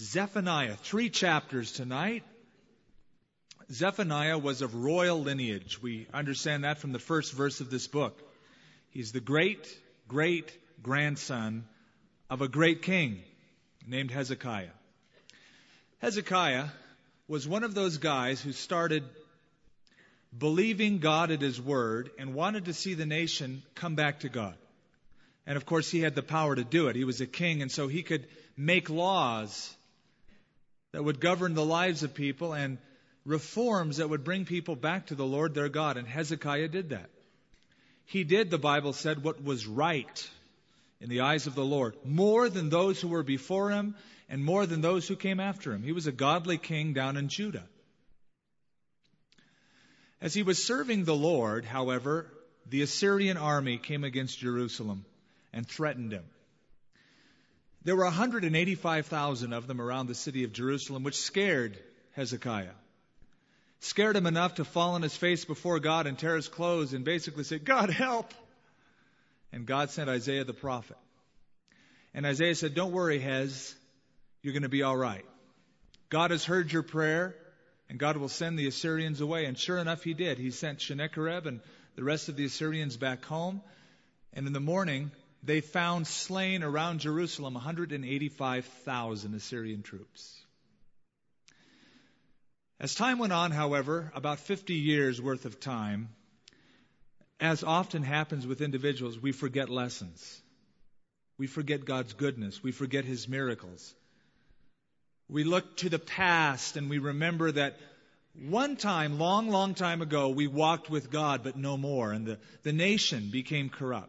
Zephaniah, 3 chapters tonight. Zephaniah was of royal lineage. We understand that from the first verse of this book. He's the great-great-grandson of a great king named Hezekiah. Hezekiah was one of those guys who started believing God at His word and wanted to see the nation come back to God. And of course, he had the power to do it. He was a king, and so he could make laws that would govern the lives of people and reforms that would bring people back to the Lord their God. And Hezekiah did that. He did, the Bible said, what was right in the eyes of the Lord, more than those who were before him and more than those who came after him. He was a godly king down in Judah. As he was serving the Lord, however, the Assyrian army came against Jerusalem and threatened him. There were 185,000 of them around the city of Jerusalem, which scared Hezekiah. Scared him enough to fall on his face before God and tear his clothes and basically say, "God, help!" And God sent Isaiah the prophet. And Isaiah said, "Don't worry, Hez. You're going to be all right. God has heard your prayer, and God will send the Assyrians away." And sure enough, He did. He sent Sennacherib and the rest of the Assyrians back home. And in the morning, they found slain around Jerusalem 185,000 Assyrian troops. As time went on, however, about 50 years worth of time, as often happens with individuals, we forget lessons. We forget God's goodness. We forget His miracles. We look to the past and we remember that one time, long time ago, we walked with God, but no more, and the nation became corrupt.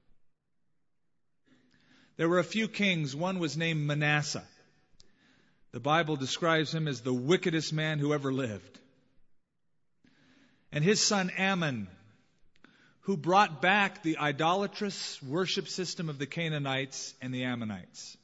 There were a few kings. One was named Manasseh. The Bible describes him as the wickedest man who ever lived. And his son Ammon, who brought back the idolatrous worship system of the Canaanites and the Ammonites.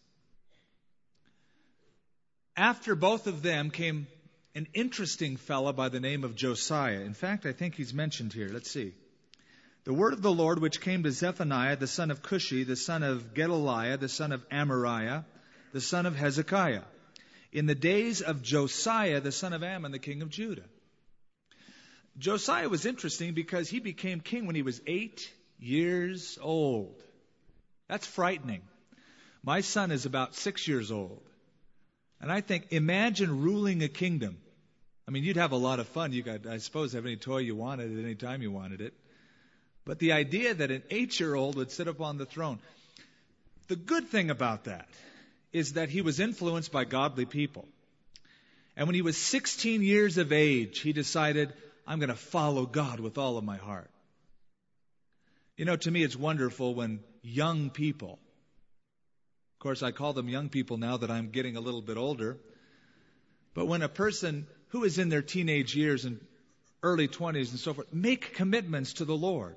After both of them came an interesting fellow by the name of Josiah. In fact, I think he's mentioned here. Let's see. The word of the Lord which came to Zephaniah, the son of Cushi, the son of Gedaliah, the son of Amariah, the son of Hezekiah, in the days of Josiah, the son of Ammon, the king of Judah. Josiah was interesting because he became king when he was 8 years old. That's frightening. My son is about 6 years old. And I think, imagine ruling a kingdom. I mean, you'd have a lot of fun. You could, I suppose, have any toy you wanted at any time you wanted it. But the idea that an 8-year-old would sit up on the throne. The good thing about that is that he was influenced by godly people. And when he was 16 years of age, he decided, I'm going to follow God with all of my heart. You know, to me it's wonderful when young people, of course I call them young people now that I'm getting a little bit older, but when a person who is in their teenage years and early 20s and so forth, make commitments to the Lord.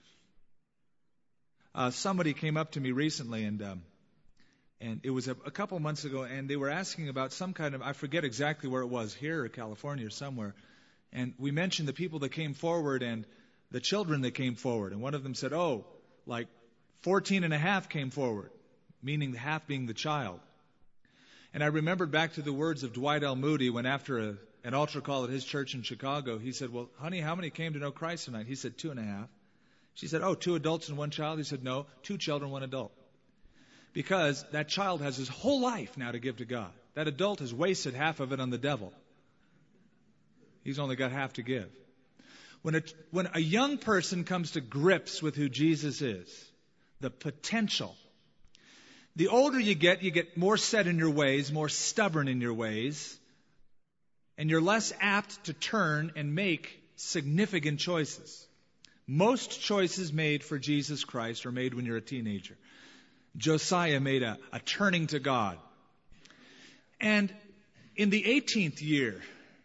Somebody came up to me recently, and it was a couple months ago, and they were asking about some kind of, I forget exactly where it was, here or California or somewhere, and we mentioned the people that came forward and the children that came forward, and one of them said, like 14 and a half came forward, meaning the half being the child. And I remembered back to the words of Dwight L. Moody when after an altar call at his church in Chicago, he said, "Well, honey, how many came to know Christ tonight?" He said, 2.5. She said, 2 adults and 1 child? He said, no, 2 children, 1 adult. Because that child has his whole life now to give to God. That adult has wasted half of it on the devil. He's only got half to give. When a young person comes to grips with who Jesus is, the potential, the older you get more set in your ways, more stubborn in your ways, and you're less apt to turn and make significant choices. Most choices made for Jesus Christ are made when you're a teenager. Josiah made a turning to God. And in the 18th year,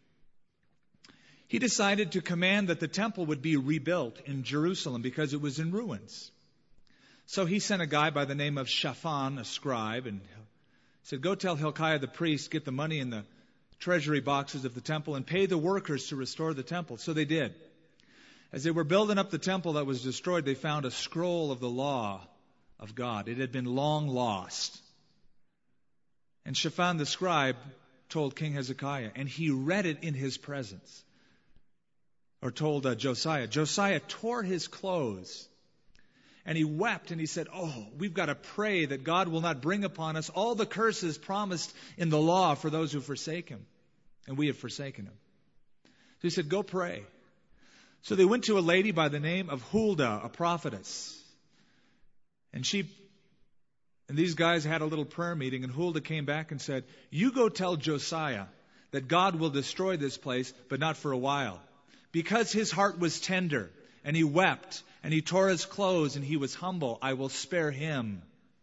he decided to command that the temple would be rebuilt in Jerusalem because it was in ruins. So he sent a guy by the name of Shaphan, a scribe, and said, "Go tell Hilkiah the priest, get the money in the treasury boxes of the temple and pay the workers to restore the temple." So they did. As they were building up the temple that was destroyed, they found a scroll of the law of God. It had been long lost. And Shaphan the scribe told King Hezekiah, and he read it in his presence. Or told Josiah. Josiah tore his clothes. And he wept and he said, oh, we've got to pray that God will not bring upon us all the curses promised in the law for those who forsake Him. And we have forsaken Him. So he said, go pray. So they went to a lady by the name of Huldah, a prophetess. And these guys had a little prayer meeting, and Huldah came back and said, you go tell Josiah that God will destroy this place, but not for a while. Because his heart was tender, and he wept, and he tore his clothes, and he was humble, I will spare him.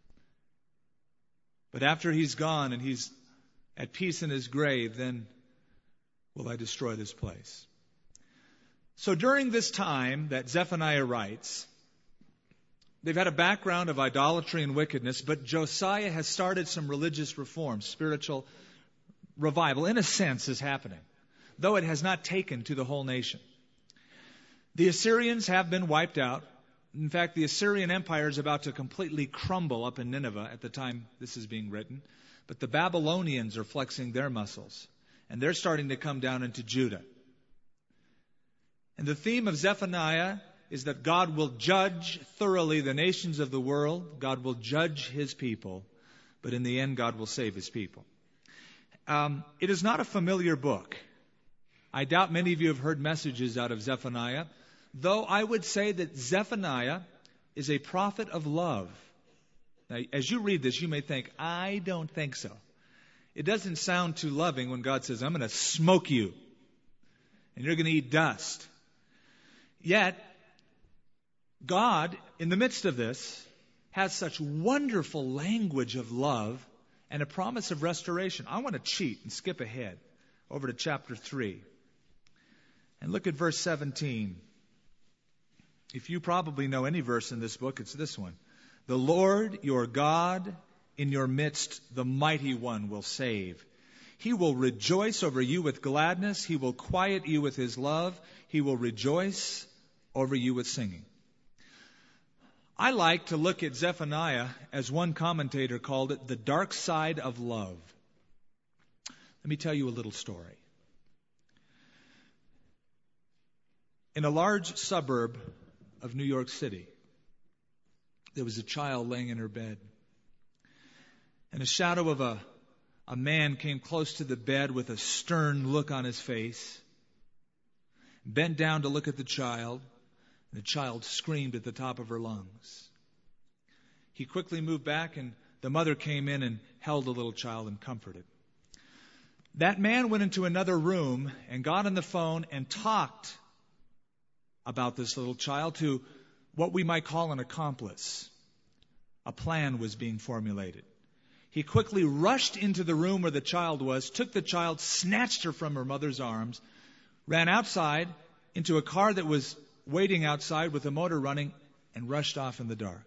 But after he's gone and he's at peace in his grave, then will I destroy this place. So during this time that Zephaniah writes, they've had a background of idolatry and wickedness, but Josiah has started some religious reform, spiritual revival, in a sense, is happening, though it has not taken to the whole nation. The Assyrians have been wiped out. In fact, the Assyrian Empire is about to completely crumble up in Nineveh at the time this is being written. But the Babylonians are flexing their muscles, and they're starting to come down into Judah. And the theme of Zephaniah is that God will judge thoroughly the nations of the world. God will judge His people, but in the end, God will save His people. It is not a familiar book. I doubt many of you have heard messages out of Zephaniah, though I would say that Zephaniah is a prophet of love. Now, as you read this, you may think, I don't think so. It doesn't sound too loving when God says, I'm going to smoke you, and you're going to eat dust. Yet, God, in the midst of this, has such wonderful language of love and a promise of restoration. I want to cheat and skip ahead over to chapter 3. And look at verse 17. If you probably know any verse in this book, it's this one. The Lord your God in your midst, the mighty one, will save. He will rejoice over you with gladness. He will quiet you with His love. He will rejoice over you with singing. I like to look at Zephaniah, as one commentator called it, the dark side of love. Let me tell you a little story. In a large suburb of New York City, there was a child laying in her bed. And a shadow of a man came close to the bed with a stern look on his face, bent down to look at the child, and the child screamed at the top of her lungs. He quickly moved back, and the mother came in and held the little child and comforted. That man went into another room and got on the phone and talked about this little child to what we might call an accomplice. A plan was being formulated. He quickly rushed into the room where the child was, took the child, snatched her from her mother's arms, ran outside into a car that was waiting outside with the motor running, and rushed off in the dark.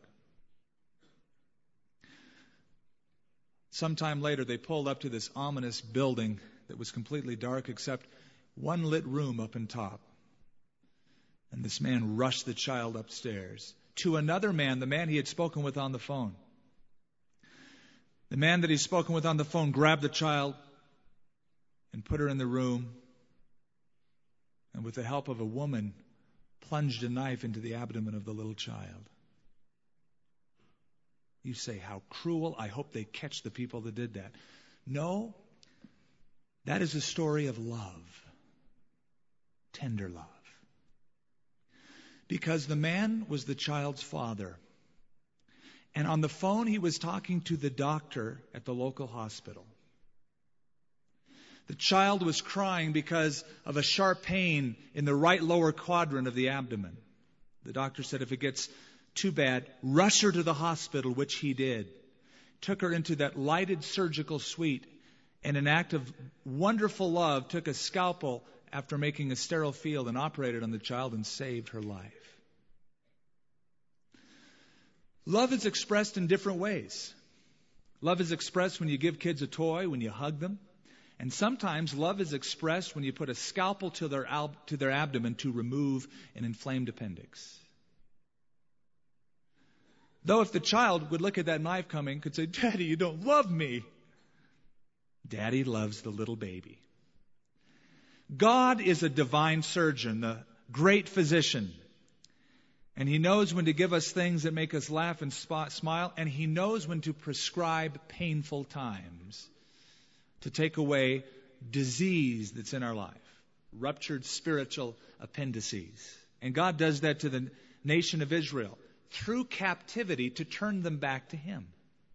Sometime later, they pulled up to this ominous building that was completely dark except one lit room up on top. And this man rushed the child upstairs to another man, the man he had spoken with on the phone. The man that he'd spoken with on the phone grabbed the child and put her in the room, and with the help of a woman, plunged a knife into the abdomen of the little child. You say, how cruel. I hope they catch the people that did that. No, that is a story of love. Tender love. Because the man was the child's father. And on the phone, he was talking to the doctor at the local hospital. The child was crying because of a sharp pain in the right lower quadrant of the abdomen. The doctor said, if it gets too bad, rush her to the hospital, which he did. Took her into that lighted surgical suite, and in an act of wonderful love, took a scalpel after making a sterile field and operated on the child and saved her life. Love is expressed in different ways. Love is expressed when you give kids a toy, when you hug them. And sometimes love is expressed when you put a scalpel to their abdomen to remove an inflamed appendix. Though if the child would look at that knife coming, could say, Daddy, you don't love me. Daddy loves the little baby. God is a divine surgeon, the great physician. And He knows when to give us things that make us laugh and smile, and He knows when to prescribe painful times to take away disease that's in our life, ruptured spiritual appendices. And God does that to the nation of Israel through captivity to turn them back to Him.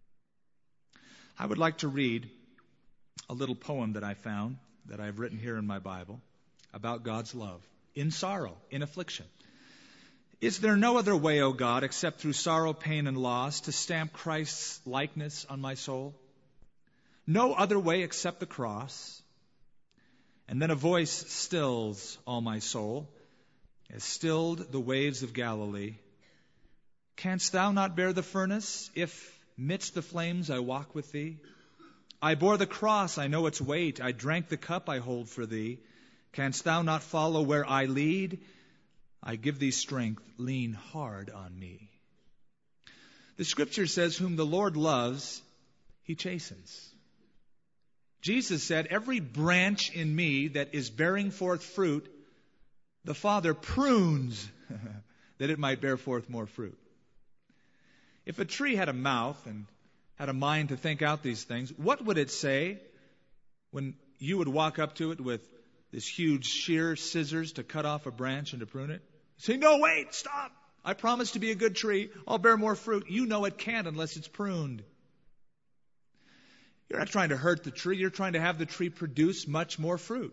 I would like to read a little poem that I found, that I've written here in my Bible, about God's love in sorrow, in affliction. Is there no other way, O God, except through sorrow, pain, and loss, to stamp Christ's likeness on my soul? No other way except the cross. And then a voice stills all my soul, as stilled the waves of Galilee. Canst thou not bear the furnace, if midst the flames I walk with thee? I bore the cross, I know its weight. I drank the cup I hold for thee. Canst thou not follow where I lead? I give thee strength, lean hard on me. The Scripture says, whom the Lord loves, He chastens. Jesus said, every branch in me that is bearing forth fruit, the Father prunes that it might bear forth more fruit. If a tree had a mouth and had a mind to think out these things, what would it say when you would walk up to it with this huge shear scissors to cut off a branch and to prune it? Say, no, wait, stop. I promise to be a good tree. I'll bear more fruit. You know it can't unless it's pruned. You're not trying to hurt the tree. You're trying to have the tree produce much more fruit.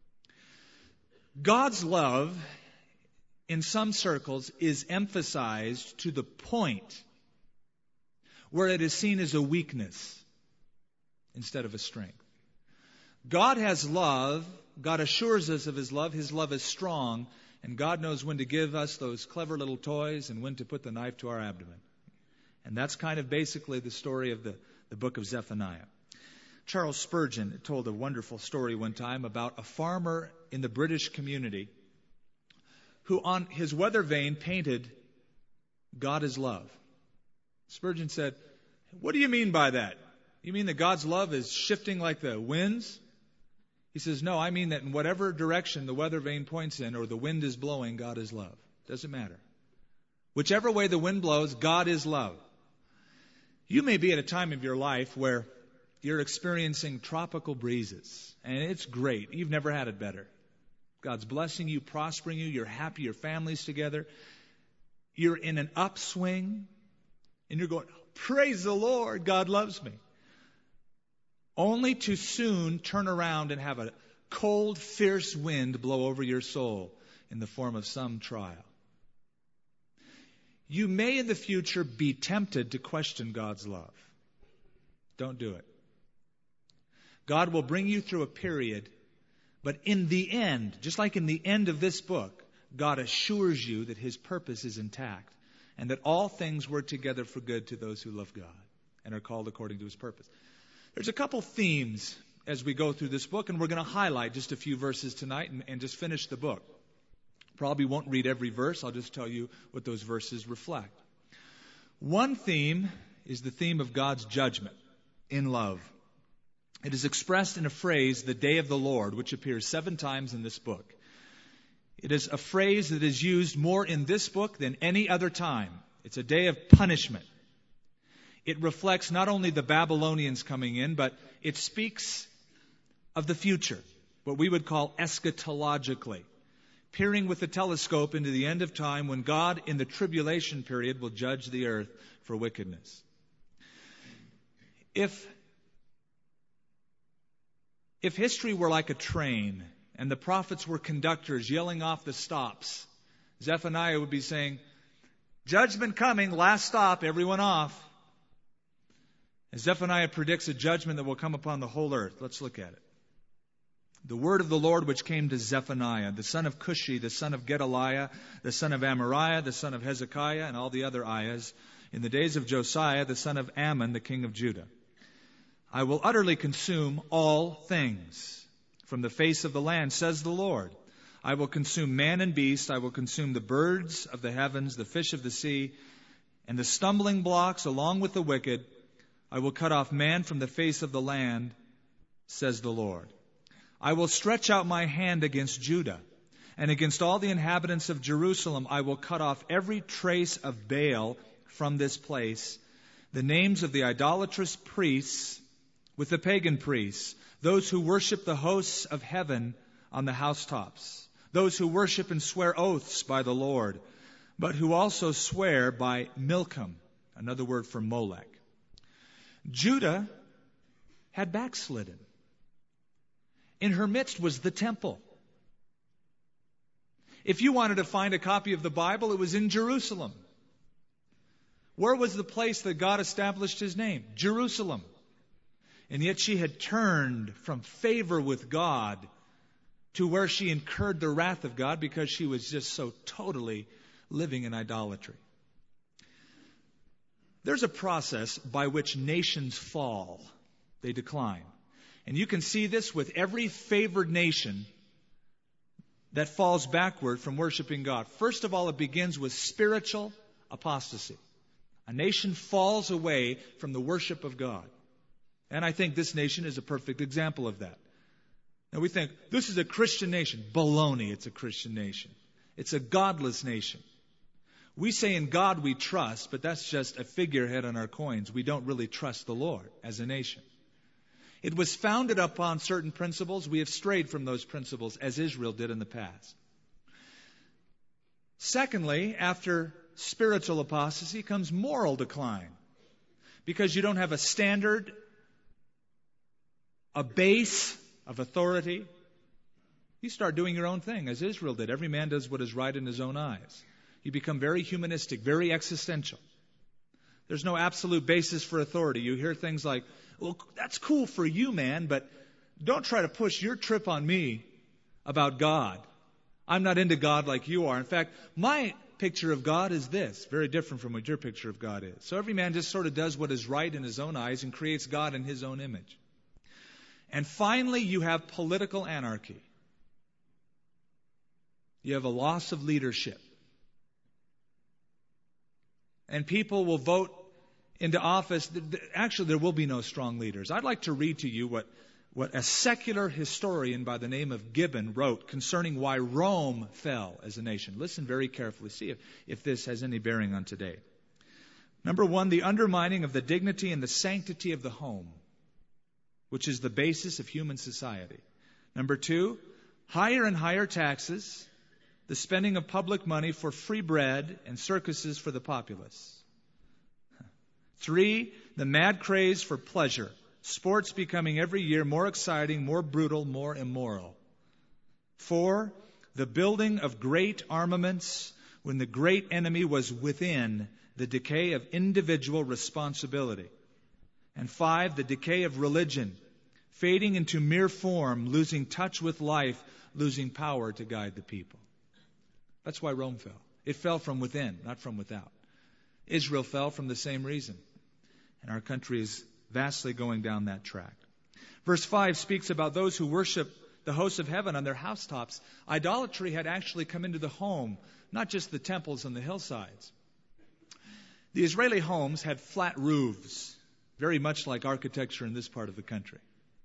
God's love, in some circles, is emphasized to the point where it is seen as a weakness instead of a strength. God has love. God assures us of His love. His love is strong. And God knows when to give us those clever little toys and when to put the knife to our abdomen. And that's kind of basically the story of the book of Zephaniah. Charles Spurgeon told a wonderful story one time about a farmer in the British community who on his weather vane painted, God is love. Spurgeon said, what do you mean by that? You mean that God's love is shifting like the winds? He says, no, I mean that in whatever direction the weather vane points in or the wind is blowing, God is love. Doesn't matter. Whichever way the wind blows, God is love. You may be at a time of your life where you're experiencing tropical breezes, and it's great. You've never had it better. God's blessing you, prospering you, you're happy, your family's together. You're in an upswing, and you're going, praise the Lord, God loves me. Only to soon turn around and have a cold, fierce wind blow over your soul in the form of some trial. You may in the future be tempted to question God's love. Don't do it. God will bring you through a period, but in the end, just like in the end of this book, God assures you that His purpose is intact and that all things work together for good to those who love God and are called according to His purpose. There's a couple themes as we go through this book, and we're going to highlight just a few verses tonight and just finish the book. Probably won't read every verse. I'll just tell you what those verses reflect. One theme is the theme of God's judgment in love. It is expressed in a phrase, the day of the Lord, which appears 7 times in this book. It is a phrase that is used more in this book than any other time. It's a day of punishment. It reflects not only the Babylonians coming in, but it speaks of the future, what we would call eschatologically, peering with the telescope into the end of time when God in the tribulation period will judge the earth for wickedness. If history were like a train and the prophets were conductors yelling off the stops, Zephaniah would be saying, judgment coming, last stop, everyone off. As Zephaniah predicts a judgment that will come upon the whole earth. Let's look at it. The word of the Lord which came to Zephaniah, the son of Cushi, the son of Gedaliah, the son of Amariah, the son of Hezekiah, and all the other ayahs, in the days of Josiah, the son of Ammon, the king of Judah. I will utterly consume all things from the face of the land, says the Lord. I will consume man and beast. I will consume the birds of the heavens, the fish of the sea, and the stumbling blocks along with the wicked. I will cut off man from the face of the land, says the Lord. I will stretch out my hand against Judah, and against all the inhabitants of Jerusalem I will cut off every trace of Baal from this place, the names of the idolatrous priests with the pagan priests, those who worship the hosts of heaven on the housetops, those who worship and swear oaths by the Lord, but who also swear by Milcom, another word for Molech. Judah had backslidden. In her midst was the temple. If you wanted to find a copy of the Bible, it was in Jerusalem. Where was the place that God established His name? Jerusalem. And yet she had turned from favor with God to where she incurred the wrath of God because she was just so totally living in idolatry. There's a process by which nations fall. They decline. And you can see this with every favored nation that falls backward from worshiping God. First of all, it begins with spiritual apostasy. A nation falls away from the worship of God. And I think this nation is a perfect example of that. Now we think, this is a Christian nation. Baloney, it's a Christian nation. It's a godless nation. We say in God we trust, but that's just a figurehead on our coins. We don't really trust the Lord as a nation. It was founded upon certain principles. We have strayed from those principles as Israel did in the past. Secondly, after spiritual apostasy comes moral decline. Because you don't have a standard, a base of authority, you start doing your own thing, as Israel did. Every man does what is right in his own eyes. You become very humanistic, very existential. There's no absolute basis for authority. You hear things like, well, that's cool for you, man, but don't try to push your trip on me about God. I'm not into God like you are. In fact, my picture of God is this, very different from what your picture of God is. So every man just sort of does what is right in his own eyes and creates God in his own image. And finally, you have political anarchy. You have a loss of leadership. And people will vote into office. Actually, there will be no strong leaders. I'd like to read to you what a secular historian by the name of Gibbon wrote concerning why Rome fell as a nation. Listen very carefully. See if this has any bearing on today. Number one, the undermining of the dignity and the sanctity of the home, which is the basis of human society. Number two, higher and higher taxes, the spending of public money for free bread and circuses for the populace. 3, the mad craze for pleasure. Sports becoming every year more exciting, more brutal, more immoral. 4, the building of great armaments when the great enemy was within, the decay of individual responsibility. And 5, the decay of religion, fading into mere form, losing touch with life, losing power to guide the people. That's why Rome fell. It fell from within, not from without. Israel fell from the same reason. And our country is vastly going down that track. Verse 5 speaks about those who worship the hosts of heaven on their housetops. Idolatry had actually come into the home, not just the temples and the hillsides. The Israeli homes had flat roofs, very much like architecture in this part of the country.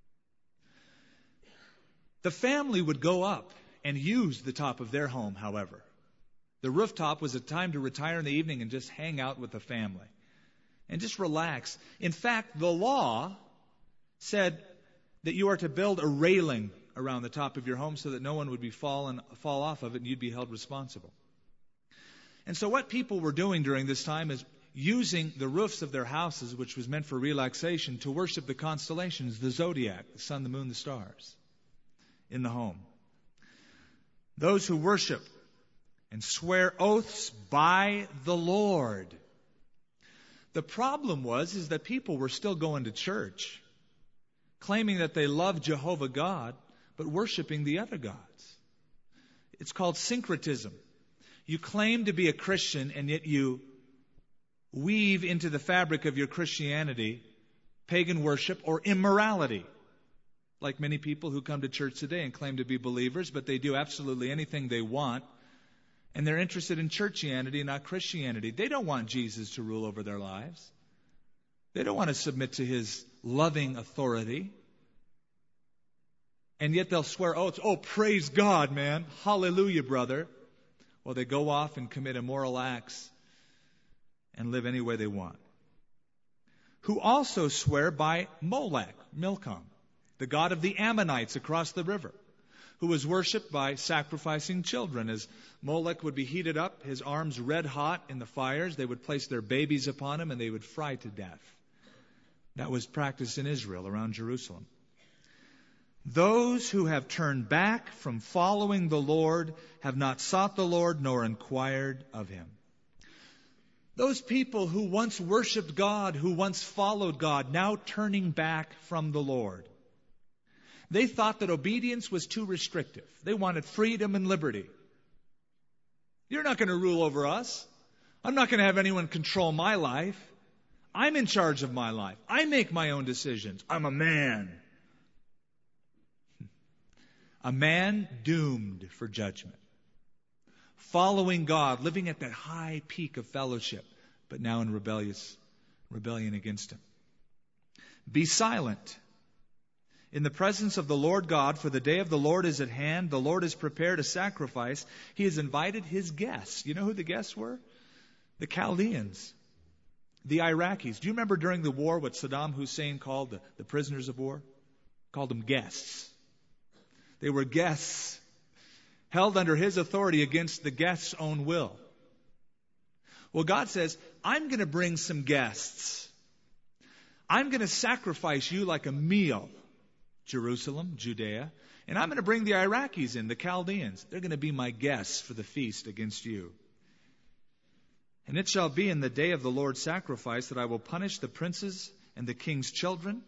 The family would go up and use the top of their home, however. The rooftop was a time to retire in the evening and just hang out with the family and just relax. In fact, the law said that you are to build a railing around the top of your home so that no one would fall off of it and you'd be held responsible. And so what people were doing during this time is using the roofs of their houses, which was meant for relaxation, to worship the constellations, the zodiac, the sun, the moon, the stars, in the home. Those who worship and swear oaths by the Lord. The problem is that people were still going to church, claiming that they love Jehovah God, but worshiping the other gods. It's called syncretism. You claim to be a Christian, and yet you weave into the fabric of your Christianity pagan worship or immorality. Like many people who come to church today and claim to be believers, but they do absolutely anything they want. And they're interested in churchianity, not Christianity. They don't want Jesus to rule over their lives. They don't want to submit to His loving authority. And yet they'll swear oaths. Oh, praise God, man. Hallelujah, brother. Well, they go off and commit immoral acts and live any way they want. Who also swear by Molech, Milcom, the god of the Ammonites across the river, who was worshipped by sacrificing children. As Molech would be heated up, his arms red hot in the fires, they would place their babies upon him and they would fry to death. That was practiced in Israel around Jerusalem. Those who have turned back from following the Lord have not sought the Lord nor inquired of Him. Those people who once worshipped God, who once followed God, now turning back from the Lord. They thought that obedience was too restrictive. They wanted freedom and liberty. You're not going to rule over us. I'm not going to have anyone control my life. I'm in charge of my life. I make my own decisions. I'm a man. A man doomed for judgment. Following God, living at that high peak of fellowship, but now in rebellion against Him. Be silent in the presence of the Lord God, for the day of the Lord is at hand. The Lord has prepared a sacrifice. He has invited His guests. You know who the guests were? The Chaldeans, the Iraqis. Do you remember during the war what Saddam Hussein called the prisoners of war? Called them guests. They were guests held under his authority against the guest's own will. Well, God says, I'm going to bring some guests. I'm going to sacrifice you like a meal, Jerusalem, Judea, and I'm going to bring the Iraqis in, the Chaldeans. They're going to be my guests for the feast against you. And it shall be in the day of the Lord's sacrifice that I will punish the princes and the king's children,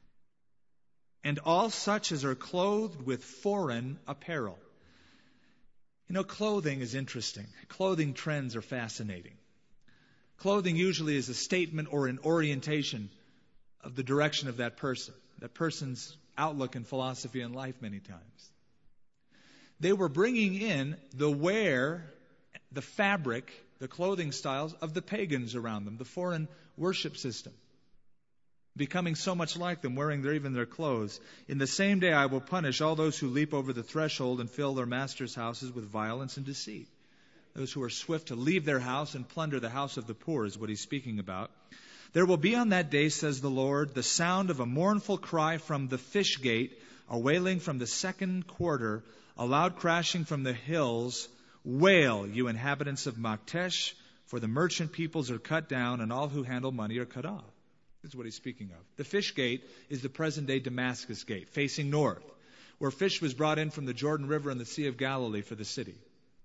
and all such as are clothed with foreign apparel. You know, clothing is interesting. Clothing trends are fascinating. Clothing usually is a statement or an orientation of the direction of that person's outlook and philosophy in life many times. They were bringing in the wear, the fabric, the clothing styles of the pagans around them, the foreign worship system. Becoming so much like them, wearing even their clothes. In the same day I will punish all those who leap over the threshold and fill their masters' houses with violence and deceit. Those who are swift to leave their house and plunder the house of the poor is what he's speaking about. There will be on that day, says the Lord, the sound of a mournful cry from the fish gate, a wailing from the second quarter, a loud crashing from the hills. Wail, you inhabitants of Maktesh, for the merchant peoples are cut down and all who handle money are cut off. This is what he's speaking of. The fish gate is the present-day Damascus gate, facing north, where fish was brought in from the Jordan River and the Sea of Galilee for the city.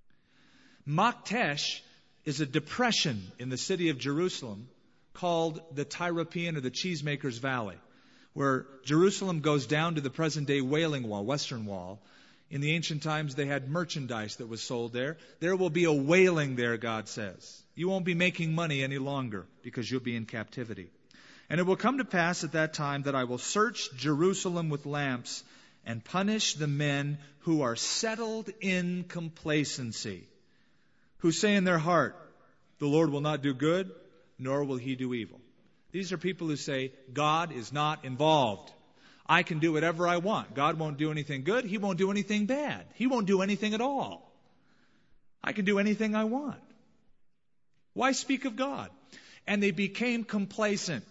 Maktesh is a depression in the city of Jerusalem called the Tyropean or the Cheesemakers Valley, where Jerusalem goes down to the present-day Wailing Wall, Western Wall. In the ancient times, they had merchandise that was sold there. There will be a wailing there, God says. You won't be making money any longer because you'll be in captivity. And it will come to pass at that time that I will search Jerusalem with lamps and punish the men who are settled in complacency, who say in their heart, the Lord will not do good, nor will He do evil. These are people who say, God is not involved. I can do whatever I want. God won't do anything good. He won't do anything bad. He won't do anything at all. I can do anything I want. Why speak of God? And they became complacent.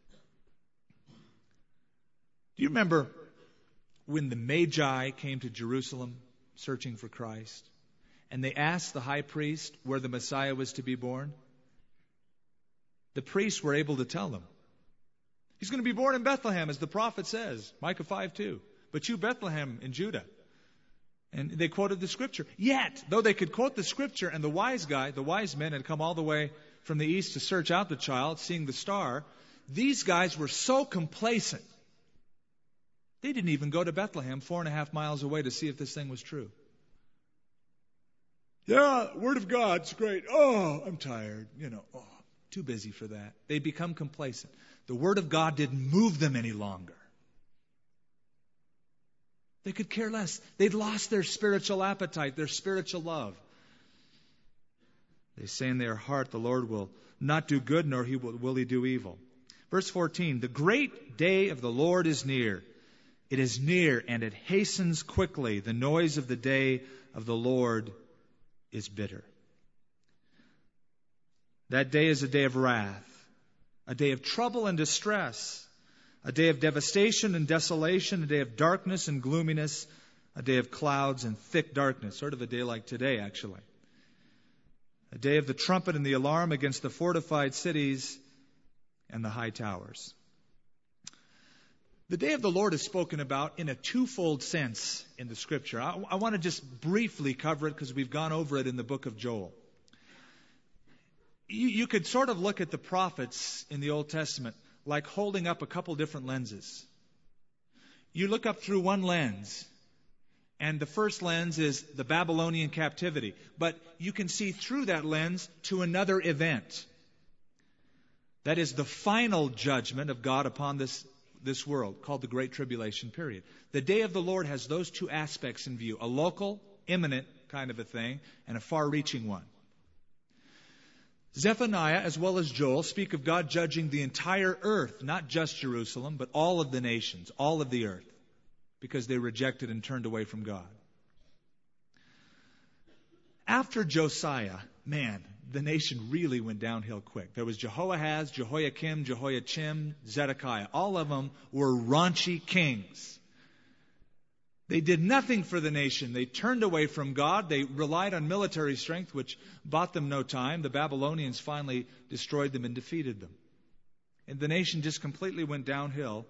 Do you remember when the Magi came to Jerusalem searching for Christ? And they asked the high priest where the Messiah was to be born? The priests were able to tell them. He's going to be born in Bethlehem, as the prophet says, Micah 5:2. But you, Bethlehem in Judah. And they quoted the scripture. Yet, though they could quote the scripture, and the wise men had come all the way from the east to search out the child, seeing the star, these guys were so complacent. They didn't even go to Bethlehem 4.5 miles away to see if this thing was true. Yeah, Word of God's great. Oh, I'm tired. Too busy for that. They become complacent. The Word of God didn't move them any longer. They could care less. They'd lost their spiritual appetite, their spiritual love. They say in their heart, the Lord will not do good, nor will He do evil. Verse 14, the great day of the Lord is near. It is near and it hastens quickly. The noise of the day of the Lord is bitter. That day is a day of wrath, a day of trouble and distress, a day of devastation and desolation, a day of darkness and gloominess, a day of clouds and thick darkness, sort of a day like today, actually. A day of the trumpet and the alarm against the fortified cities and the high towers. The day of the Lord is spoken about in a twofold sense in the Scripture. I want to just briefly cover it because we've gone over it in the book of Joel. You could sort of look at the prophets in the Old Testament like holding up a couple different lenses. You look up through one lens, and the first lens is the Babylonian captivity. But you can see through that lens to another event. That is the final judgment of God upon this world, called the Great Tribulation period. The day of the Lord has those two aspects in view, a local, imminent kind of a thing, and a far-reaching one. Zephaniah, as well as Joel, speak of God judging the entire earth, not just Jerusalem, but all of the nations, all of the earth, because they rejected and turned away from God. After Josiah, the nation really went downhill quick. There was Jehoahaz, Jehoiakim, Jehoiachim, Zedekiah. All of them were raunchy kings. They did nothing for the nation. They turned away from God. They relied on military strength, which bought them no time. The Babylonians finally destroyed them and defeated them. And the nation just completely went downhill.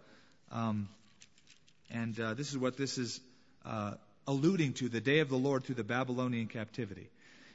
This is what this is alluding to, the day of the Lord through the Babylonian captivity.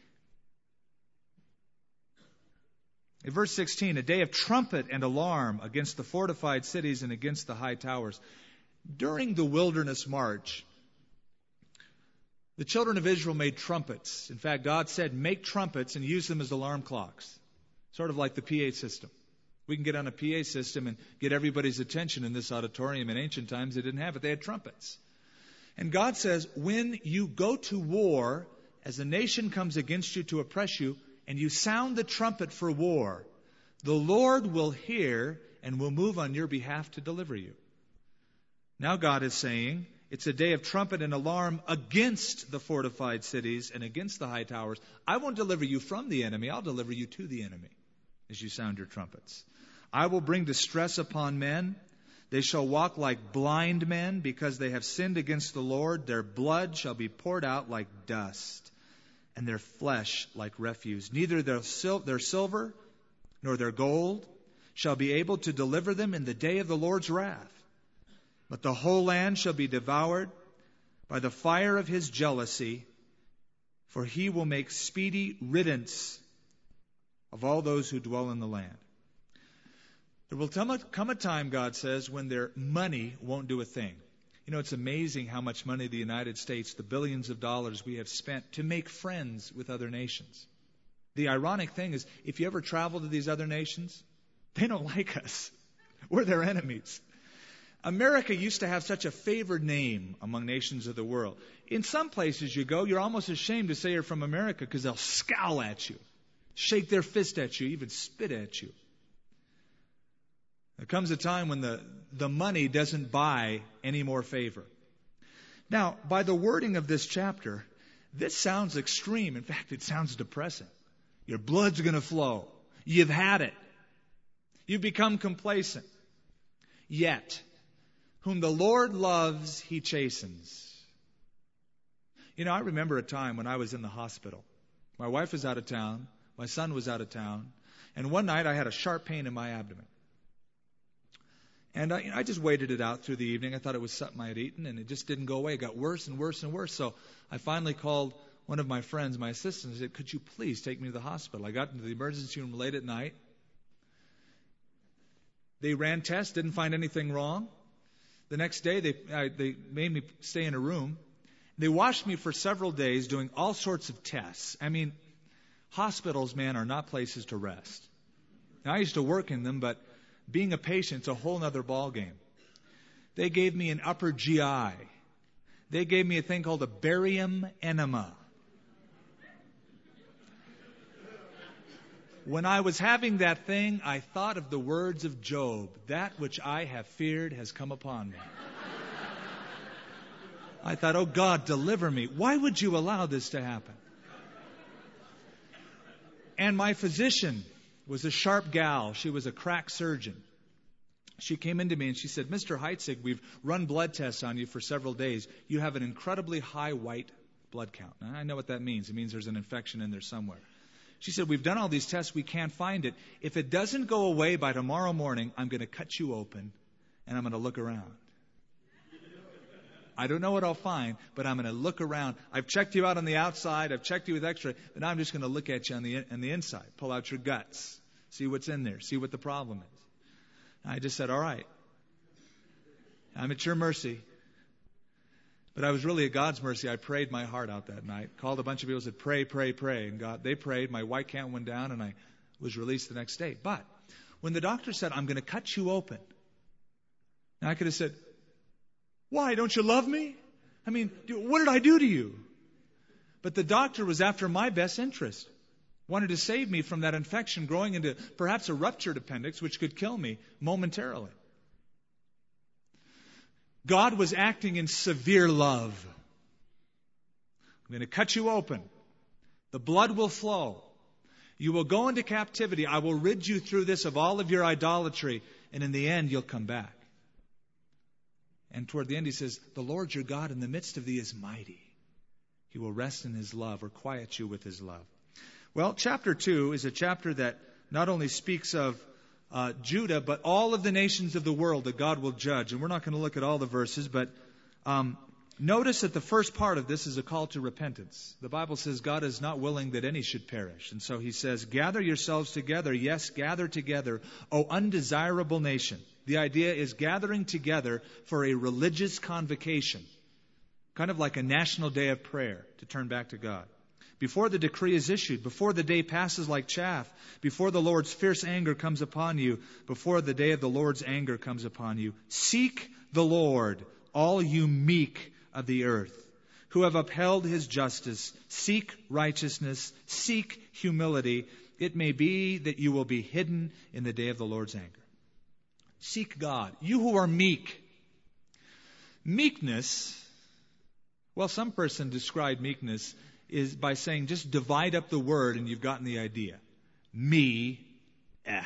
In verse 16, a day of trumpet and alarm against the fortified cities and against the high towers. During the wilderness march, the children of Israel made trumpets. In fact, God said, make trumpets and use them as alarm clocks. Sort of like the PA system. We can get on a PA system and get everybody's attention in this auditorium. In ancient times, they didn't have it. They had trumpets. And God says, when you go to war, as a nation comes against you to oppress you, and you sound the trumpet for war, the Lord will hear and will move on your behalf to deliver you. Now God is saying, it's a day of trumpet and alarm against the fortified cities and against the high towers. I won't deliver you from the enemy. I'll deliver you to the enemy as you sound your trumpets. I will bring distress upon men. They shall walk like blind men because they have sinned against the Lord. Their blood shall be poured out like dust and their flesh like refuse. Neither their silver nor their gold shall be able to deliver them in the day of the Lord's wrath. But the whole land shall be devoured by the fire of his jealousy, for he will make speedy riddance of all those who dwell in the land. There will come a time, God says, when their money won't do a thing. You know, it's amazing how much money the United States, the billions of dollars we have spent to make friends with other nations. The ironic thing is, if you ever travel to these other nations, they don't like us. We're their enemies. America used to have such a favored name among nations of the world. In some places you go, you're almost ashamed to say you're from America because they'll scowl at you, shake their fist at you, even spit at you. There comes a time when the money doesn't buy any more favor. Now, by the wording of this chapter, this sounds extreme. In fact, it sounds depressing. Your blood's going to flow. You've had it. You've become complacent. Yet, whom the Lord loves, he chastens. You know, I remember a time when I was in the hospital. My wife was out of town. My son was out of town. And one night I had a sharp pain in my abdomen. And I just waited it out through the evening. I thought it was something I had eaten, and it just didn't go away. It got worse and worse and worse. So I finally called one of my friends, my assistant, and said, could you please take me to the hospital? I got into the emergency room late at night. They ran tests, didn't find anything wrong. The next day, they made me stay in a room. They watched me for several days doing all sorts of tests. I mean, hospitals, man, are not places to rest. Now, I used to work in them, but being a patient's a whole other ballgame. They gave me an upper GI. They gave me a thing called a barium enema. When I was having that thing, I thought of the words of Job. That which I have feared has come upon me. I thought, oh God, deliver me. Why would you allow this to happen? And my physician was a sharp gal. She was a crack surgeon. She came into me and she said, Mr. Heitzig, we've run blood tests on you for several days. You have an incredibly high white blood count. Now, I know what that means. It means there's an infection in there somewhere. She said, we've done all these tests. We can't find it. If it doesn't go away by tomorrow morning, I'm going to cut you open and I'm going to look around. I don't know what I'll find, but I'm going to look around. I've checked you out on the outside. I've checked you with X-ray, but now I'm just going to look at you on the inside. Pull out your guts. See what's in there. See what the problem is. I just said, all right. I'm at your mercy. But I was really at God's mercy. I prayed my heart out that night. Called a bunch of people, said, pray, pray, pray. And they prayed. My white count went down, and I was released the next day. But when the doctor said, I'm going to cut you open, now I could have said, why? Don't you love me? I mean, what did I do to you? But the doctor was after my best interest. Wanted to save me from that infection growing into perhaps a ruptured appendix, which could kill me momentarily. God was acting in severe love. I'm going to cut you open. The blood will flow. You will go into captivity. I will rid you through this of all of your idolatry. And in the end, you'll come back. And toward the end, he says, the Lord your God in the midst of thee is mighty. He will rest in his love or quiet you with his love. Well, chapter 2 is a chapter that not only speaks of Judah, but all of the nations of the world that God will judge. And we're not going to look at all the verses, but notice that the first part of this is a call to repentance. The Bible says God is not willing that any should perish. And so he says, gather yourselves together. Yes, gather together, O undesirable nation. The idea is gathering together for a religious convocation, kind of like a national day of prayer to turn back to God. Before the decree is issued, before the day passes like chaff, before the Lord's fierce anger comes upon you, before the day of the Lord's anger comes upon you, seek the Lord, all you meek of the earth, who have upheld his justice. Seek righteousness, seek humility. It may be that you will be hidden in the day of the Lord's anger. Seek God, you who are meek. Meekness, well, some person described meekness is by saying just divide up the word and you've gotten the idea. Me, ech.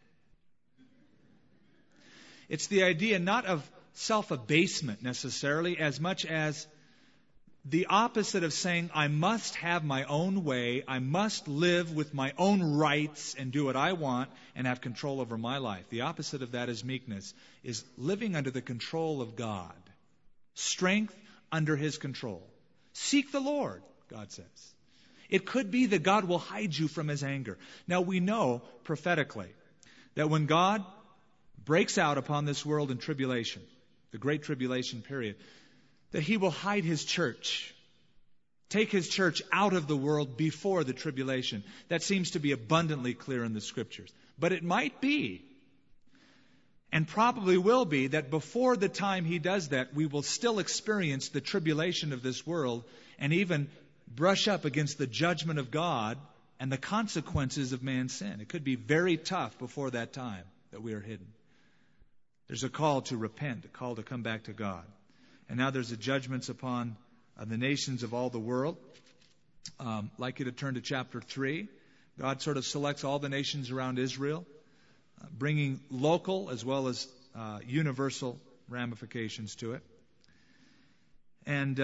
It's the idea not of self-abasement necessarily as much as the opposite of saying I must have my own way, I must live with my own rights and do what I want and have control over my life. The opposite of that is meekness, is living under the control of God. Strength under his control. Seek the Lord, God says. It could be that God will hide you from his anger. Now we know prophetically that when God breaks out upon this world in tribulation, the great tribulation period, that he will hide his church. Take his church out of the world before the tribulation. That seems to be abundantly clear in the scriptures. But it might be, and probably will be, that before the time he does that, we will still experience the tribulation of this world and even brush up against the judgment of God and the consequences of man's sin. It could be very tough before that time that we are hidden. There's a call to repent, a call to come back to God. And now there's the judgments upon the nations of all the world. I'd like you to turn to chapter 3. God sort of selects all the nations around Israel, bringing local as well as universal ramifications to it. And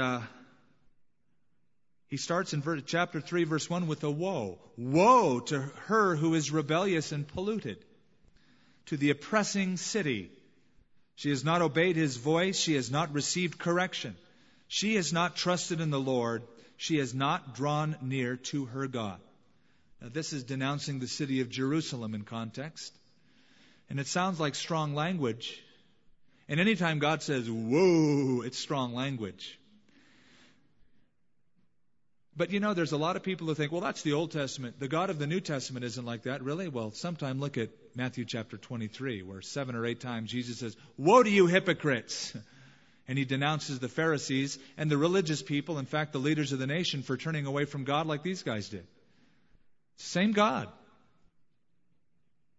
he starts in chapter 3, verse 1 with a woe. Woe to her who is rebellious and polluted, to the oppressing city. She has not obeyed his voice. She has not received correction. She has not trusted in the Lord. She has not drawn near to her God. Now, this is denouncing the city of Jerusalem in context. And it sounds like strong language. And anytime God says, whoa, it's strong language. But there's a lot of people who think, well, that's the Old Testament. The God of the New Testament isn't like that, really? Well, sometime look at Matthew chapter 23, where 7 or 8 times Jesus says, woe to you hypocrites! And he denounces the Pharisees and the religious people, in fact, the leaders of the nation, for turning away from God like these guys did. Same God.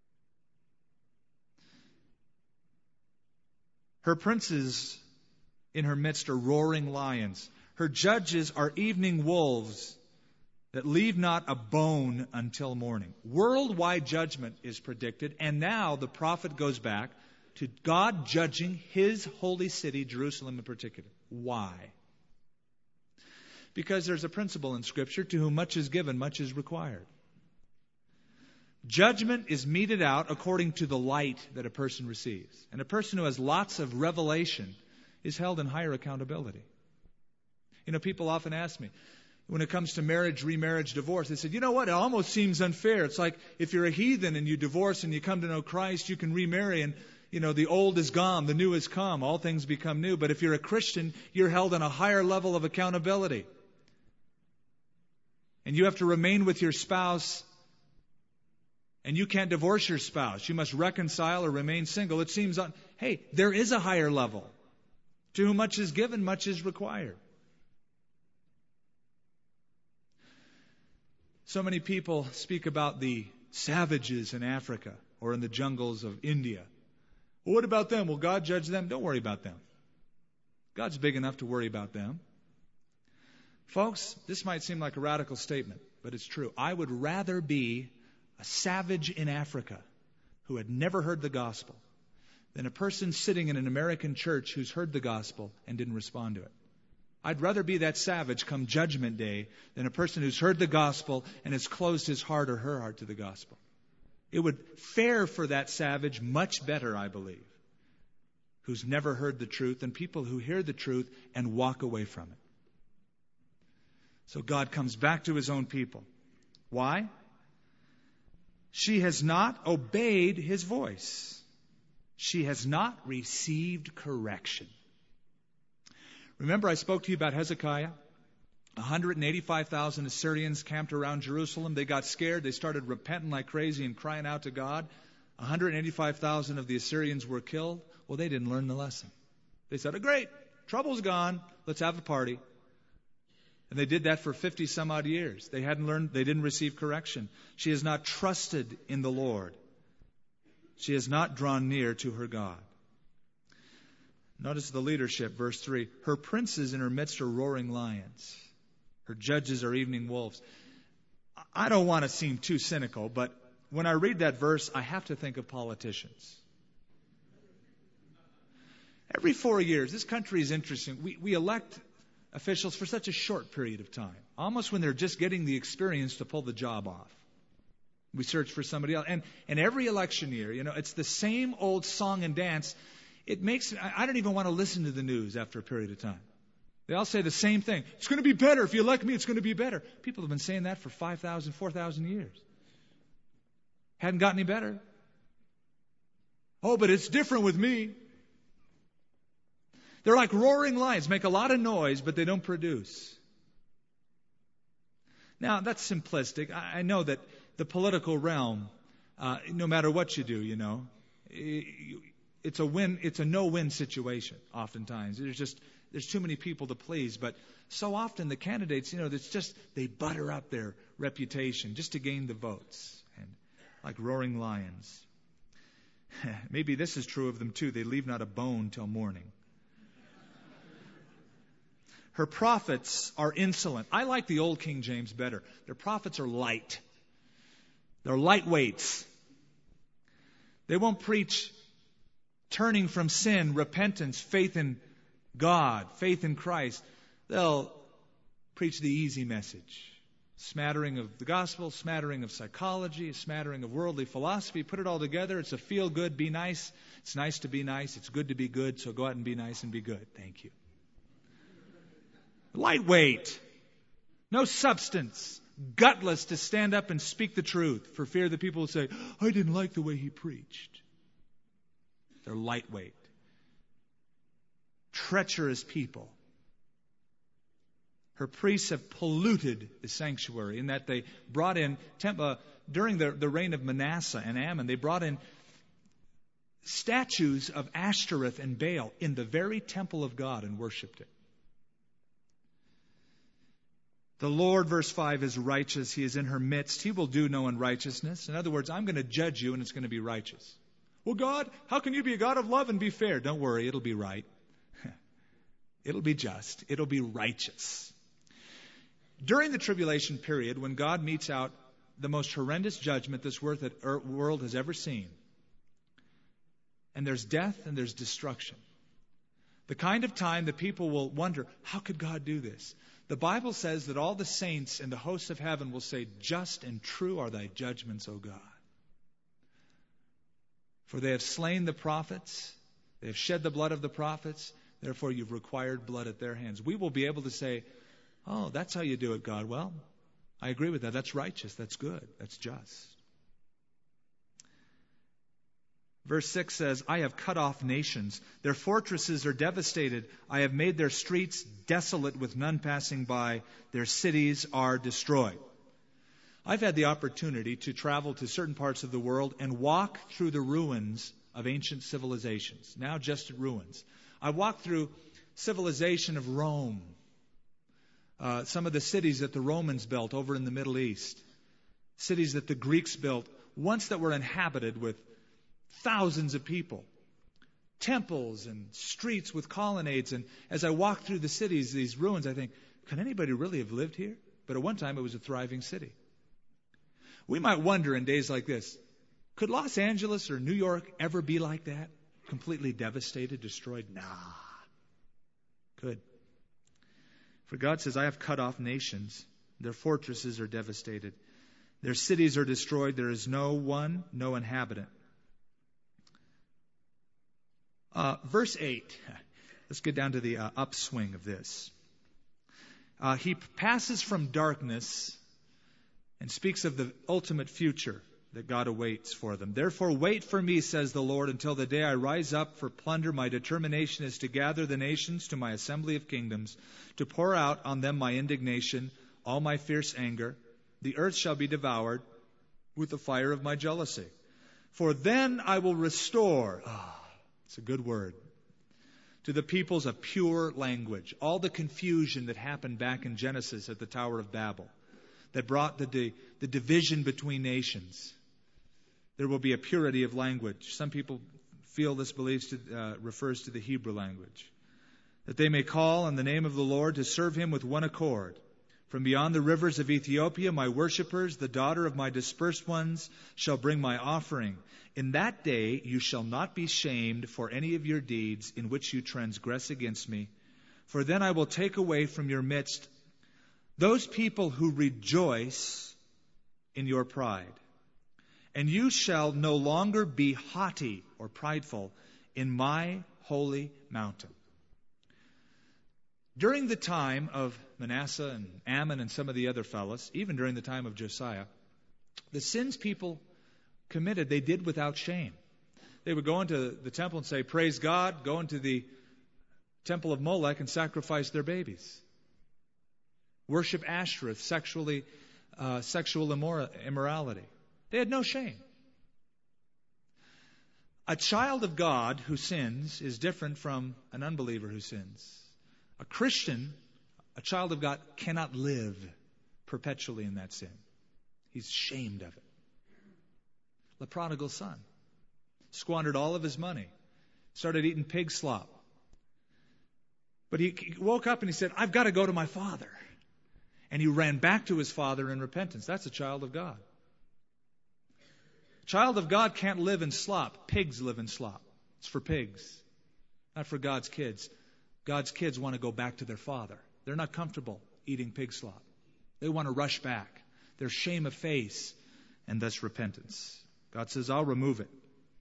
Her princes in her midst are roaring lions. Her judges are evening wolves that leave not a bone until morning. Worldwide judgment is predicted, and now the prophet goes back to God judging His holy city, Jerusalem in particular. Why? Because there's a principle in Scripture, to whom much is given, much is required. Judgment is meted out according to the light that a person receives. And a person who has lots of revelation is held in higher accountability. You know, people often ask me, when it comes to marriage, remarriage, divorce, they said, you know what, it almost seems unfair. It's like if you're a heathen and you divorce and you come to know Christ, you can remarry and, you know, the old is gone, the new has come, all things become new. But if you're a Christian, you're held on a higher level of accountability. And you have to remain with your spouse, and you can't divorce your spouse. You must reconcile or remain single. It seems, hey, there is a higher level. To whom much is given, much is required. So many people speak about the savages in Africa or in the jungles of India. Well, what about them? Will God judge them? Don't worry about them. God's big enough to worry about them. Folks, this might seem like a radical statement, but it's true. I would rather be a savage in Africa who had never heard the gospel than a person sitting in an American church who's heard the gospel and didn't respond to it. I'd rather be that savage come Judgment Day than a person who's heard the gospel and has closed his heart or her heart to the gospel. It would fare for that savage much better, I believe, who's never heard the truth than people who hear the truth and walk away from it. So God comes back to His own people. Why? She has not obeyed His voice. She has not received correction. Remember, I spoke to you about Hezekiah? 185,000 Assyrians camped around Jerusalem. They got scared. They started repenting like crazy and crying out to God. 185,000 of the Assyrians were killed. Well, they didn't learn the lesson. They said, oh, great, trouble's gone. Let's have a party. And they did that for 50 some odd years. They hadn't learned, they didn't receive correction. She has not trusted in the Lord. She has not drawn near to her God. Notice the leadership, verse 3. Her princes in her midst are roaring lions. Her judges are evening wolves. I don't want to seem too cynical, but when I read that verse, I have to think of politicians. Every 4 years, this country is interesting. We elect officials for such a short period of time, almost when they're just getting the experience to pull the job off. We search for somebody else. And every election year, you know, it's the same old song and dance. It makes, I don't even want to listen to the news after a period of time. They all say the same thing. It's going to be better. If you elect me, it's going to be better. People have been saying that for 5,000, 4,000 years. Hadn't got any better. Oh, but it's different with me. They're like roaring lions, make a lot of noise, but they don't produce. Now, that's simplistic. I know that the political realm, no matter what you do, you know, it's a no-win situation oftentimes. There's too many people to please, but so often the candidates, you know, it's just they butter up their reputation just to gain the votes, and like roaring lions. Maybe this is true of them too. They leave not a bone till morning. Her prophets are insolent. I like the old King James better. Their prophets are light. They're lightweights. They won't preach turning from sin, repentance, faith in God, faith in Christ. They'll preach the easy message. Smattering of the gospel, smattering of psychology, a smattering of worldly philosophy. Put it all together. It's a feel good, be nice. It's nice to be nice. It's good to be good. So go out and be nice and be good. Thank you. Lightweight. No substance. Gutless to stand up and speak the truth for fear that people will say, I didn't like the way he preached. They're lightweight. Treacherous people. Her priests have polluted the sanctuary in that they brought in, during the reign of Manasseh and Ammon, they brought in statues of Ashtoreth and Baal in the very temple of God and worshipped it. The Lord, verse 5, is righteous. He is in her midst. He will do no unrighteousness. In other words, I'm going to judge you and it's going to be righteous. Well, God, how can you be a God of love and be fair? Don't worry, it'll be right. It'll be just. It'll be righteous. During the tribulation period, when God metes out the most horrendous judgment this world has ever seen, and there's death and there's destruction, the kind of time that people will wonder, how could God do this? The Bible says that all the saints and the hosts of heaven will say, just and true are thy judgments, O God. For they have slain the prophets, they have shed the blood of the prophets, therefore you've required blood at their hands. We will be able to say, oh, that's how you do it, God. Well, I agree with that. That's righteous. That's good. That's just. Verse 6 says, I have cut off nations. Their fortresses are devastated. I have made their streets desolate with none passing by. Their cities are destroyed. I've had the opportunity to travel to certain parts of the world and walk through the ruins of ancient civilizations, now just ruins. I walked through civilization of Rome, some of the cities that the Romans built over in the Middle East, cities that the Greeks built, once that were inhabited with thousands of people, temples and streets with colonnades. And as I walk through the cities, these ruins, I think, can anybody really have lived here? But at one time it was a thriving city. We might wonder in days like this, could Los Angeles or New York ever be like that? Completely devastated, destroyed? Nah. Could. For God says, I have cut off nations. Their fortresses are devastated. Their cities are destroyed. There is no one, no inhabitant. Verse 8. Let's get down to the upswing of this. He passes from darkness and speaks of the ultimate future that God awaits for them. Therefore, wait for me, says the Lord, until the day I rise up for plunder. My determination is to gather the nations to my assembly of kingdoms, to pour out on them my indignation, all my fierce anger. The earth shall be devoured with the fire of my jealousy. For then I will restore, it's a good word, to the peoples a pure language. All the confusion that happened back in Genesis at the Tower of Babel, that brought the division between nations. There will be a purity of language. Some people feel this refers to the Hebrew language. That they may call on the name of the Lord to serve him with one accord. From beyond the rivers of Ethiopia, my worshippers, the daughter of my dispersed ones, shall bring my offering. In that day you shall not be shamed for any of your deeds in which you transgress against me. For then I will take away from your midst those people who rejoice in your pride. And you shall no longer be haughty or prideful in my holy mountain. During the time of Manasseh and Ammon and some of the other fellows, even during the time of Josiah, the sins people committed, they did without shame. They would go into the temple and say, praise God, go into the temple of Molech and sacrifice their babies. Worship Ashtoreth, sexual immorality. They had no shame. A child of God who sins is different from an unbeliever who sins. A Christian, a child of God, cannot live perpetually in that sin. He's ashamed of it. The prodigal son squandered all of his money, started eating pig slop. But he woke up and he said, I've got to go to my father. And he ran back to his father in repentance. That's a child of God. A child of God can't live in slop. Pigs live in slop. It's for pigs, not for God's kids. God's kids want to go back to their father. They're not comfortable eating pig slop. They want to rush back. There's shame of face and thus repentance. God says, I'll remove it.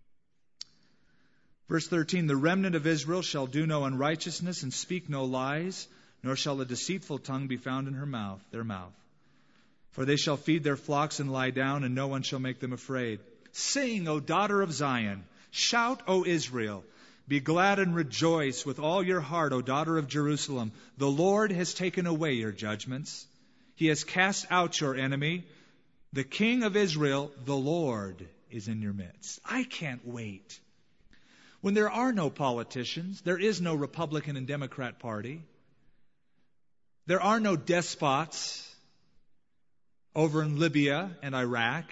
Verse 13, the remnant of Israel shall do no unrighteousness and speak no lies, nor shall a deceitful tongue be found in their mouth. For they shall feed their flocks and lie down, and no one shall make them afraid. Sing, O daughter of Zion. Shout, O Israel. Be glad and rejoice with all your heart, O daughter of Jerusalem. The Lord has taken away your judgments. He has cast out your enemy. The King of Israel, the Lord, is in your midst. I can't wait. When there are no politicians, there is no Republican and Democrat Party. There are no despots over in Libya and Iraq.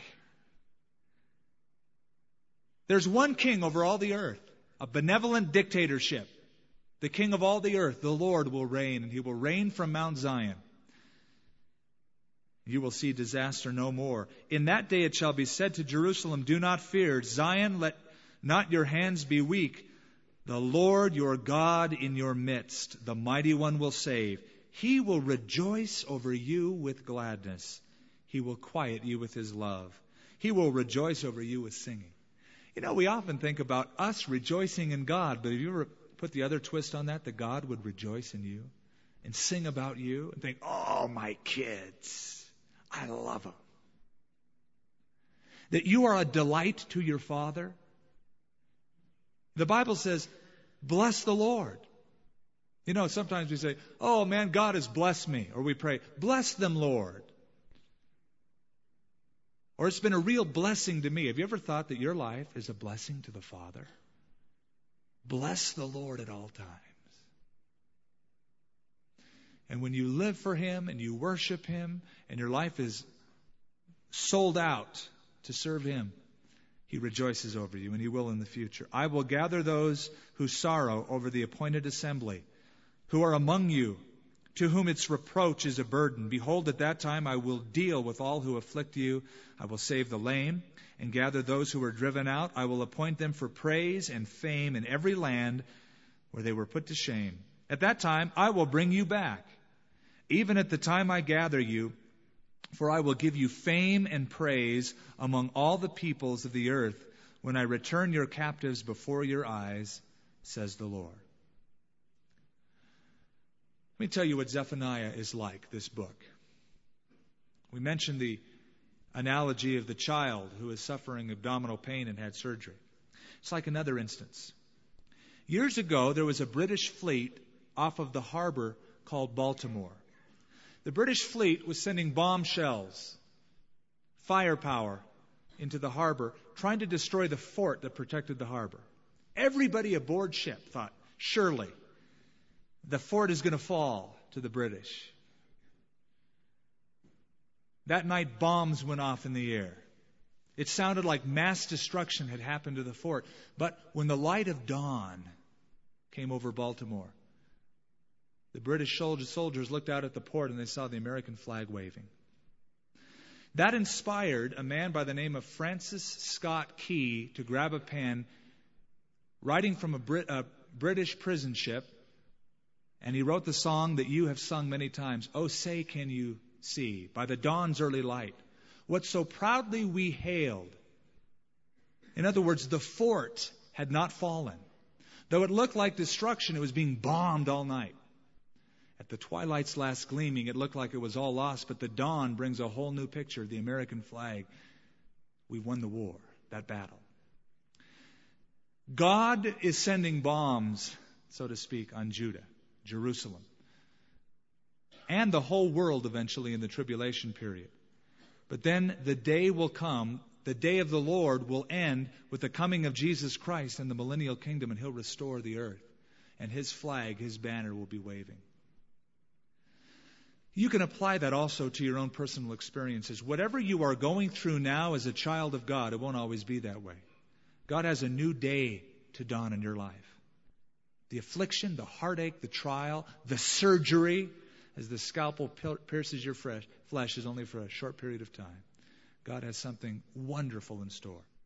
There's one king over all the earth, a benevolent dictatorship The King of all the earth, the Lord, will reign, and He will reign from Mount Zion. You will see disaster no more. In that day it shall be said to Jerusalem, do not fear. Zion, let not your hands be weak. The Lord your God in your midst, the mighty one, will save. He will rejoice over you with gladness. He will quiet you with His love. He will rejoice over you with singing. You know, we often think about us rejoicing in God, but have you ever put the other twist on that God would rejoice in you and sing about you and think, oh, my kids, I love them. That you are a delight to your Father. The Bible says, bless the Lord. You know, sometimes we say, oh man, God has blessed me. Or we pray, bless them, Lord. Or it's been a real blessing to me. Have you ever thought that your life is a blessing to the Father? Bless the Lord at all times. And when you live for Him and you worship Him and your life is sold out to serve Him, He rejoices over you, and He will in the future. I will gather those who sorrow over the appointed assembly, who are among you, to whom its reproach is a burden. Behold, at that time I will deal with all who afflict you. I will save the lame and gather those who are driven out. I will appoint them for praise and fame in every land where they were put to shame. At that time I will bring you back, even at the time I gather you, for I will give you fame and praise among all the peoples of the earth when I return your captives before your eyes, says the Lord. Let me tell you what Zephaniah is like, this book. We mentioned the analogy of the child who is suffering abdominal pain and had surgery. It's like another instance. Years ago, there was a British fleet off of the harbor called Baltimore. The British fleet was sending bombshells, firepower, into the harbor, trying to destroy the fort that protected the harbor. Everybody aboard ship thought, surely, the fort is going to fall to the British. That night, bombs went off in the air. It sounded like mass destruction had happened to the fort. But when the light of dawn came over Baltimore, the British soldiers looked out at the port and they saw the American flag waving. That inspired a man by the name of Francis Scott Key to grab a pen, writing from a British prison ship, and he wrote the song that you have sung many times, Oh, Say Can You See, by the dawn's early light, what so proudly we hailed. In other words, the fort had not fallen. Though it looked like destruction, it was being bombed all night. At the twilight's last gleaming, it looked like it was all lost, but the dawn brings a whole new picture, the American flag. We won the war, that battle. God is sending bombs, so to speak, on Judah, Jerusalem, and the whole world eventually in the tribulation period. But then the day will come, the day of the Lord will end with the coming of Jesus Christ and the millennial kingdom, and He'll restore the earth. And His flag, His banner will be waving. You can apply that also to your own personal experiences. Whatever you are going through now as a child of God, it won't always be that way. God has a new day to dawn in your life. The affliction, the heartache, the trial, the surgery, as the scalpel pierces your flesh is only for a short period of time. God has something wonderful in store.